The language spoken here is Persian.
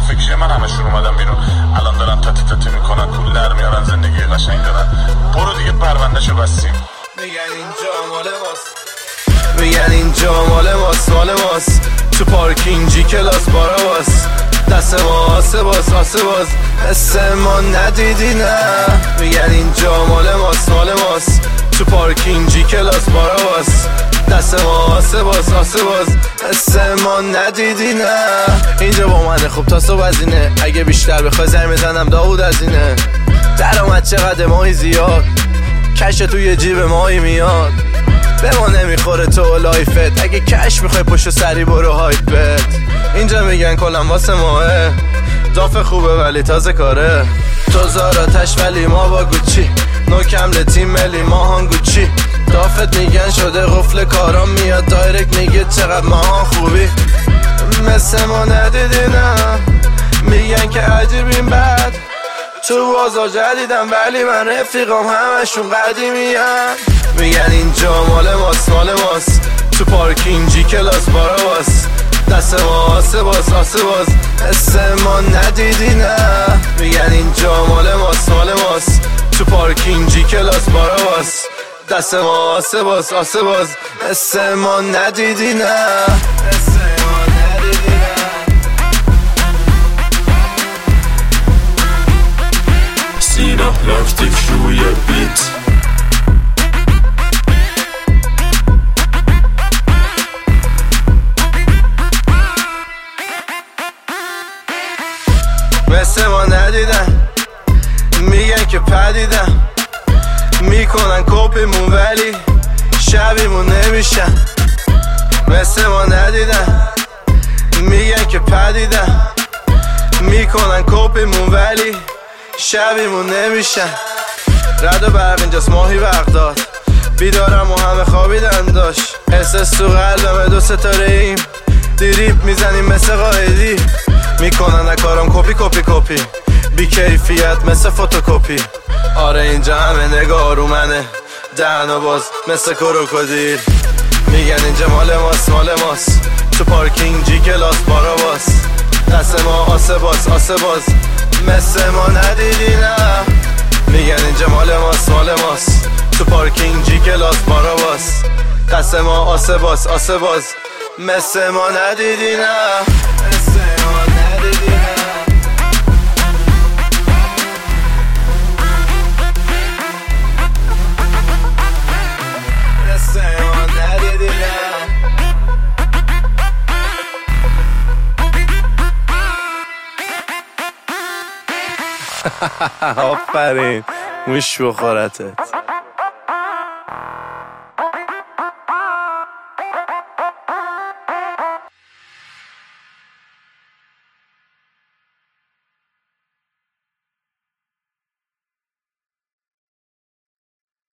فکریه من همشون اومدم بیرون، الان دارن تاتی میکنن، پول در میارن، زندگی قشنگ دارن. برو دیگه پروندهشو بستیم. میگن اینجا مال ماست، میگن اینجا مال ماست. تو پارکینگ جی کلاس باراواس، دست ما آسه باز حس ما ندیدی نه. میگن اینجا مال ماست. تو پارکینگ جی کلاس باراواس، دست ما آسه باز حس ما ندیدی نه. اینجا با منه خوب تا صبح از اینه، اگه بیشتر بخوای زنگ میزنم داود از اینه. درآمد چقدر ماهی زیاد، کش توی جیب ماهی میاد. به ما نمیخوره تو لایفت، اگه کش میخوای پشت سری برو هایپت. اینجا میگن کلم واسه ماه، داف خوبه ولی تازه کاره. تو زاراتش ولی ما با گوچی، نو کمل تیم ملی ما هنگوچی. دافت میگن شده قفل کارام، میاد دایرکت میگه چقدر ما خوبی. مثل ما ندیدی نه، میگن که عجیبیم بد. تو بازار جدیدم ولی من رفیقام همشون قدیمیم. میگن اینجا مال ماست. تو پارکینگ جی کلاس باراواس، دست ما آسه باز حس ما ندیدی نه. میگن اینجا مال ماست. تو پارکینگ جی کلاس باراواس، دست ما آسه باز حس ما ندیدی نه. سینا رفتیم روی بیت، مثل ما ندیدن، میگن که پدیدن، میکنن کپیمون ولی شبیمون نمیشن. مثل ما ندیدن، میگن که پدیدن، میکنن کپیمون ولی شبیمون نمیشن. رد و برق اینجاست ماهی وقت داد، بیدارم و همه خوابیدن داشت. احساس تو قلبم 2 ستاره ایم، دیریب میزنیم مثل قائدی. میکنن اکارم کپی بی کیفیت مثل فوتوکوپی. آره اینجا همه نگاه رو منه، دهنو باز مثل کروکودیل. میگن اینجا مال ماست. تو پارکینگ جی کلاس باراواس، دست ما آسه باز مثل ما ندیدی نه. میگن اینجا مال ماست. تو پارکینگ جی کلاس باراواس، دست ما آسه باز مثل ما ندیدی نه. آفرین موش بخورتت.